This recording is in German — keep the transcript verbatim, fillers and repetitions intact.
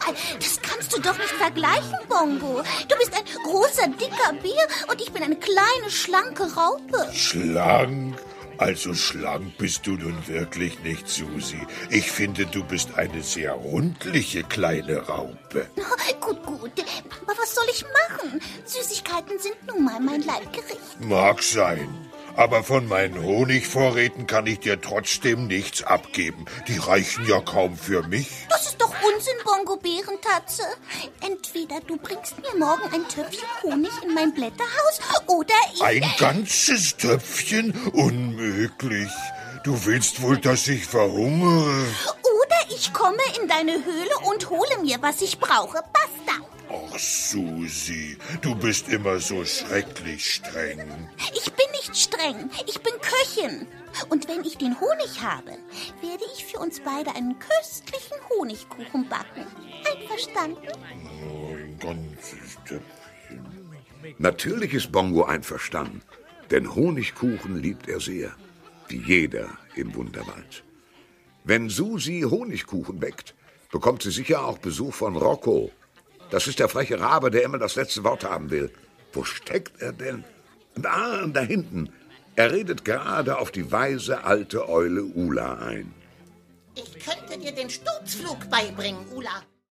Das kannst du doch nicht vergleichen, Bongo. Du bist ein großer, dicker Bär und ich bin eine kleine, schlanke Raupe. Schlank? Also schlank bist du nun wirklich nicht, Susi. Ich finde, du bist eine sehr rundliche kleine Raupe. Gut, gut. Aber was soll ich machen? Süßigkeiten sind nun mal mein Leibgericht. Mag sein. Aber von meinen Honigvorräten kann ich dir trotzdem nichts abgeben. Die reichen ja kaum für mich. Das ist doch Unsinn, Bongo Bärentatze. Entweder du bringst mir morgen ein Töpfchen Honig in mein Blätterhaus oder ich... Ein ganzes Töpfchen? Unmöglich. Du willst wohl, dass ich verhungere? Oder ich komme in deine Höhle und hole mir, was ich brauche. Basta. Ach, Susi, du bist immer so schrecklich streng. Ich bin nicht streng, ich bin Köchin. Und wenn ich den Honig habe, werde ich für uns beide einen köstlichen Honigkuchen backen. Einverstanden? Ein ganzes Töpfchen. Natürlich ist Bongo einverstanden, denn Honigkuchen liebt er sehr, wie jeder im Wunderwald. Wenn Susi Honigkuchen bäckt, bekommt sie sicher auch Besuch von Rocco. Das ist der freche Rabe, der immer das letzte Wort haben will. Wo steckt er denn? Ah, da hinten. Er redet gerade auf die weise alte Eule Ula ein. Ich könnte dir den Sturzflug beibringen, Ula.